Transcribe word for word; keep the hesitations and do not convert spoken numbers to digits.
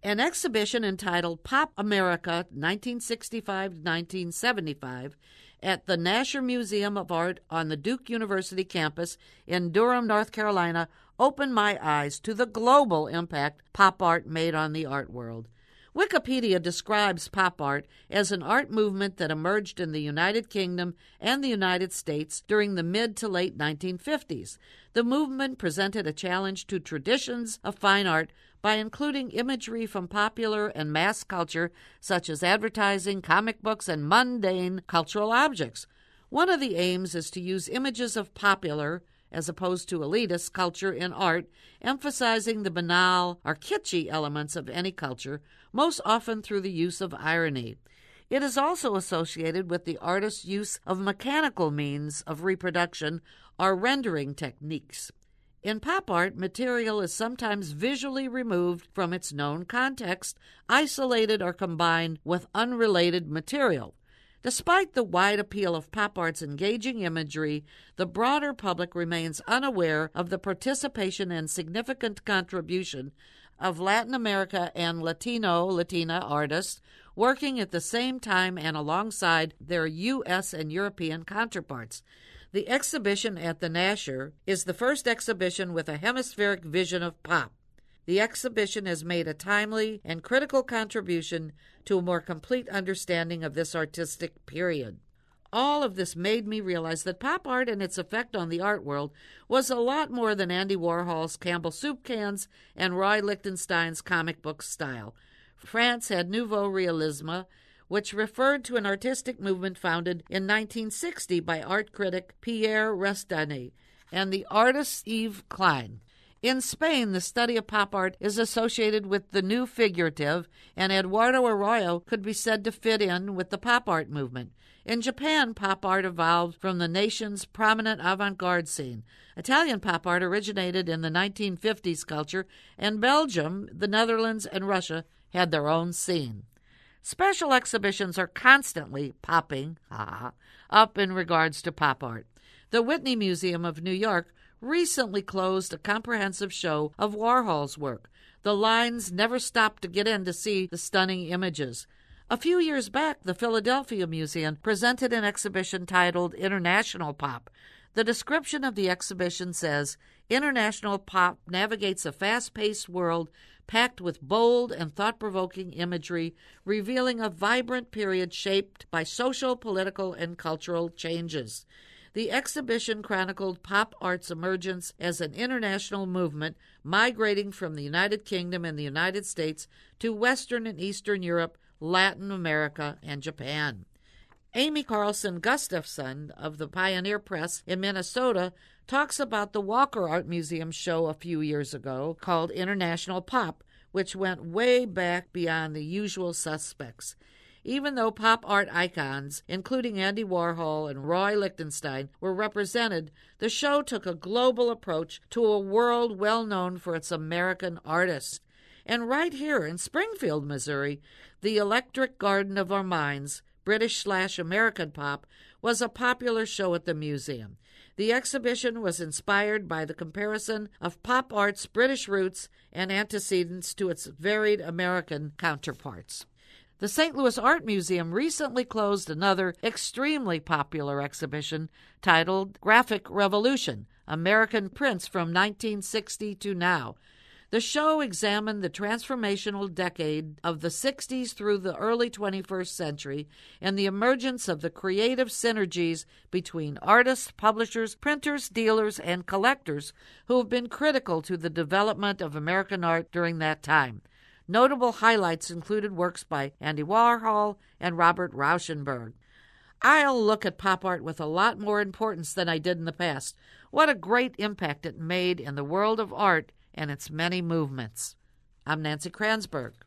An exhibition entitled Pop America nineteen sixty-five to nineteen seventy-five at the Nasher Museum of Art on the Duke University campus in Durham, North Carolina, opened my eyes to the global impact pop art made on the art world. Wikipedia describes pop art as an art movement that emerged in the United Kingdom and the United States during the mid to late nineteen fifties. The movement presented a challenge to traditions of fine art by including imagery from popular and mass culture, such as advertising, comic books, and mundane cultural objects. One of the aims is to use images of popular, as opposed to elitist, culture in art, emphasizing the banal or kitschy elements of any culture, most often through the use of irony. It is also associated with the artist's use of mechanical means of reproduction or rendering techniques. In pop art, material is sometimes visually removed from its known context, isolated or combined with unrelated material. Despite the wide appeal of pop art's engaging imagery, the broader public remains unaware of the participation and significant contribution of Latin America and Latino, Latina artists working at the same time and alongside their U S and European counterparts. The exhibition at the Nasher is the first exhibition with a hemispheric vision of pop. The exhibition has made a timely and critical contribution to a more complete understanding of this artistic period. All of this made me realize that pop art and its effect on the art world was a lot more than Andy Warhol's Campbell soup cans and Roy Lichtenstein's comic book style. France had Nouveau Realisme, which referred to an artistic movement founded in nineteen sixty by art critic Pierre Restany and the artist Yves Klein. In Spain, the study of pop art is associated with the new figurative, and Eduardo Arroyo could be said to fit in with the pop art movement. In Japan, pop art evolved from the nation's prominent avant-garde scene. Italian pop art originated in the nineteen fifties culture, and Belgium, the Netherlands, and Russia had their own scene. Special exhibitions are constantly popping ah, up in regards to pop art. The Whitney Museum of New York recently closed a comprehensive show of Warhol's work. The lines never stopped to get in to see the stunning images. A few years back, the Philadelphia Museum presented an exhibition titled International Pop. The description of the exhibition says, International Pop navigates a fast-paced world packed with bold and thought-provoking imagery, revealing a vibrant period shaped by social, political, and cultural changes. The exhibition chronicled pop art's emergence as an international movement migrating from the United Kingdom and the United States to Western and Eastern Europe, Latin America, and Japan. Amy Carlson Gustafson of the Pioneer Press in Minnesota talks about the Walker Art Museum show a few years ago called International Pop, which went way back beyond the usual suspects. Even though pop art icons, including Andy Warhol and Roy Lichtenstein, were represented, the show took a global approach to a world well known for its American artists. And right here in Springfield, Missouri, the Electric Garden of Our Minds, British slash American pop, was a popular show at the museum. The exhibition was inspired by the comparison of pop art's British roots and antecedents to its varied American counterparts. The Saint Louis Art Museum recently closed another extremely popular exhibition titled Graphic Revolution, American Prints from nineteen sixty to Now. The show examined the transformational decade of the sixties through the early twenty-first century and the emergence of the creative synergies between artists, publishers, printers, dealers, and collectors who have been critical to the development of American art during that time. Notable highlights included works by Andy Warhol and Robert Rauschenberg. I'll look at pop art with a lot more importance than I did in the past. What a great impact it made in the world of art and its many movements. I'm Nancy Kransberg.